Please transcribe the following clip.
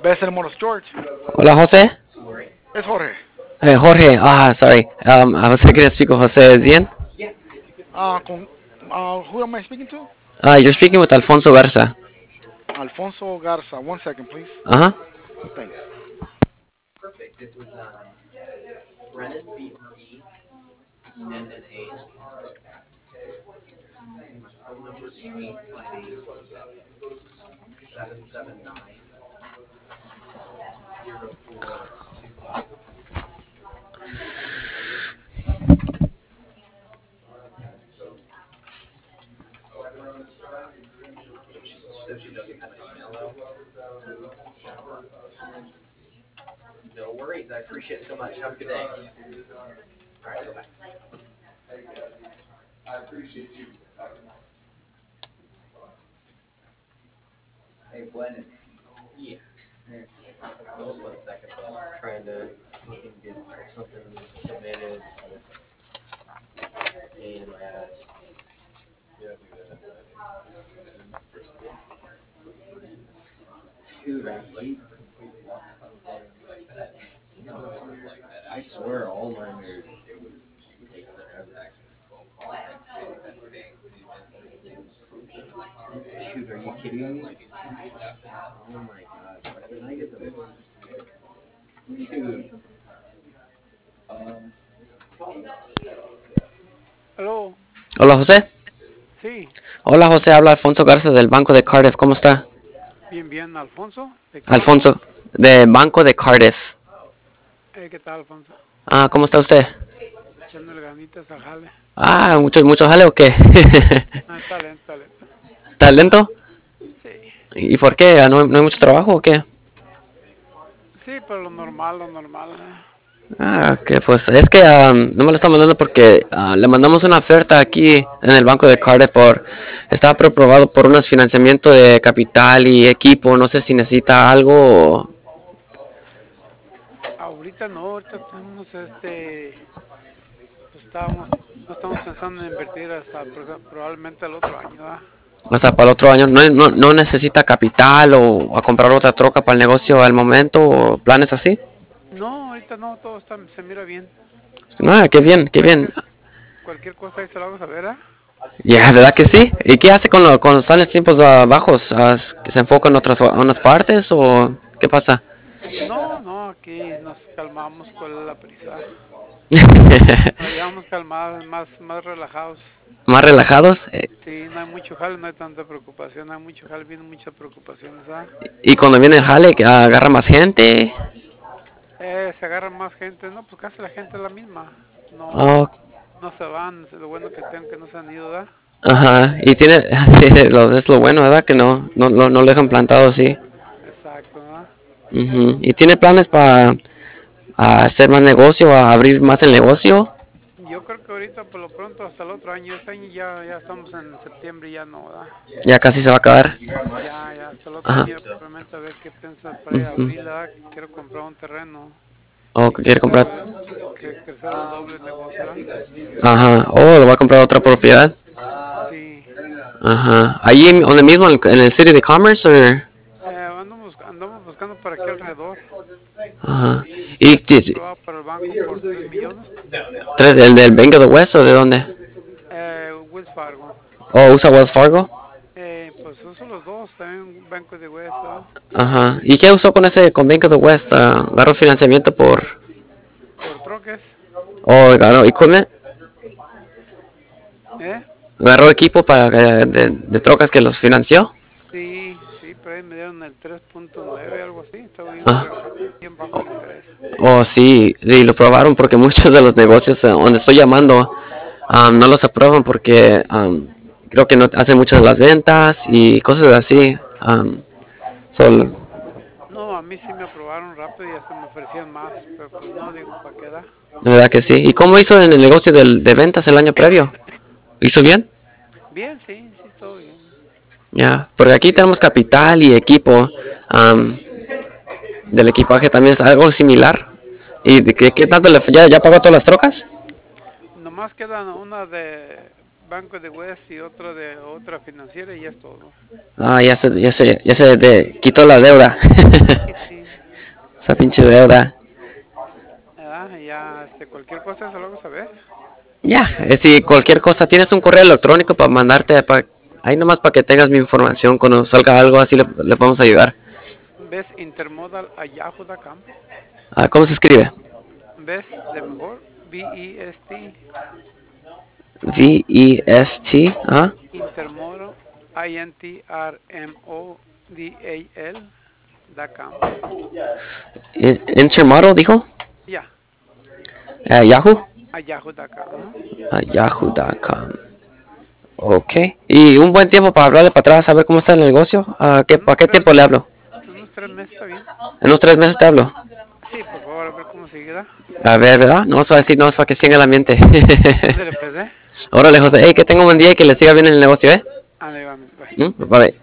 Best and Motors George. Hola, José. Es Jorge. Jorge, sorry. José quería speak with José Zien. Who am I speaking to? You're speaking with Alfonso Garza. Alfonso Garza. 1 second, please. Ajá. Thanks. Aló, Hola, José. sí, Hola, José. Habla Alfonso Garza del Banco de Cardiff. ¿Cómo está? bien, bien, Alfonso. ¿De qué, perdón? Alfonso, de Banco de Cardiff. ¿Qué tal, Alfonso? ¿Cómo está usted? Echándole ganitas al jale. Mucho jale o qué? Talento, talento. ¿Está lento? Sí, ¿Y por qué? ¿No hay mucho trabajo o qué? sí, pero lo normal, lo normal. Que pues es que no me lo está mandando porque le mandamos una oferta aquí en el banco de Cardiff estaba preaprobado por unos financiamiento de capital y equipo, no sé si necesita algo Ahorita no, ahorita tenemos pues no estamos pensando en invertir hasta probablemente el otro año, ¿verdad? hasta para el otro año, no necesita capital o a comprar otra troca para el negocio al momento o planes así. No, ahorita no, se mira bien. Qué bien, qué bien. Cualquier cosa ahí se lo vamos a ver, ¿ah? Ya, ¿verdad que sí? ¿Y qué hace cuando están en tiempos bajos? ¿Se enfoca en otras partes o qué pasa? No, no, aquí nos calmamos, ¿cuál es la prisa? Nos llevamos calmados, más relajados. ¿Más relajados? Sí, no hay mucho jale, no hay tanta preocupación, no hay mucho jale, vienen muchas preocupaciones, ¿ah? Y cuando viene el jale, agarra más gente. Se agarra más gente, no, pues casi la gente es la misma, no, Oh, no se van, lo bueno que tengo que no se han ido, ¿verdad? ajá. Y tiene, sí, es lo bueno, ¿verdad? Que no lo dejan plantado así. Exacto, ¿verdad? Ujú. Y tiene planes para hacer más negocio, a abrir más el negocio. Yo creo que ahorita por lo pronto hasta el otro año, este año ya estamos en septiembre, ya no, ¿verdad? Ya casi se va a acabar. Ya hasta el otro Ajá. año probablemente a ver qué pienso para ir a Ujú. abril, ¿verdad? Quiero comprar un terreno O y que quiere comprar. crecer el doble el negocio, ¿verdad? Ajá. Oh, lo va a comprar otra propiedad. Sí, Ajá. Ahí donde mismo, en el City de Commerce, o. andamos buscando para aquí alrededor. Ajá. Ya Y está aprobado para el banco por 3 millones. el del Bank of the West o de dónde? Wells Fargo. ¿O usa Wells Fargo? Pues uso los dos, también Banco de Hueso, ¿verdad? Ajá. ¿Y qué usó con Bank of the West? ¿Agarró financiamiento Por troques, o agarró equipment? ¿eh? ¿Agarró equipo de trocas que los financió? Sí, sí, pero ahí me dieron el 3.9, algo así, está Ah. bien bajo el interés. Oh, sí, y lo probaron porque muchos de los negocios donde estoy llamando no los aprueban porque creo que no hacen muchas de las ventas y cosas así. Sol, No, a mí sí me aprobaron rápido y hasta me ofrecían más, pero pues no, digo, ¿para qué da? de verdad que sí. ¿Y cómo hizo en el negocio de ventas el año previo? ¿Hizo bien? Bien, sí, sí, todo bien. Ya, porque aquí tenemos capital y equipo. am, del equipaje también es algo similar. ¿Y de qué tanto ya pagó todas las trocas? Nomás queda una de banco de West y otro de otra financiera y ya es todo. Ah, ya se quitó la deuda. Sí, Esa pinche deuda. ya, cualquier cosa se lo hago saber. Ya, si cualquier cosa, tienes un correo electrónico para mandarte, ahí nomás para que tengas mi información, cuando salga algo así le podemos ayudar. ¿Ves intermodal a yahoo.com? Ah, ¿cómo se escribe? ¿Ves de mejor? VEST VEST, ¿ah? intermodal intermodal.com. Intermodal, dijo. Ya, Yahoo. a yahoo.com. Yahoo.com. Ok. ¿Y un buen tiempo para hablarle para atrás a ver cómo está el negocio? ¿Para qué tiempo le hablo? Unos 3 meses está bien. En unos 3 meses te hablo. Sí, por favor, a ver cómo sigue. ¿Da? A ver, ¿verdad? No vas a decir, no, es para que siga el ambiente. Ándale, pues, Órale, José. Hey, que tenga un buen día y que le siga bien el negocio, ¿eh? Ándale, va, bye. Vale.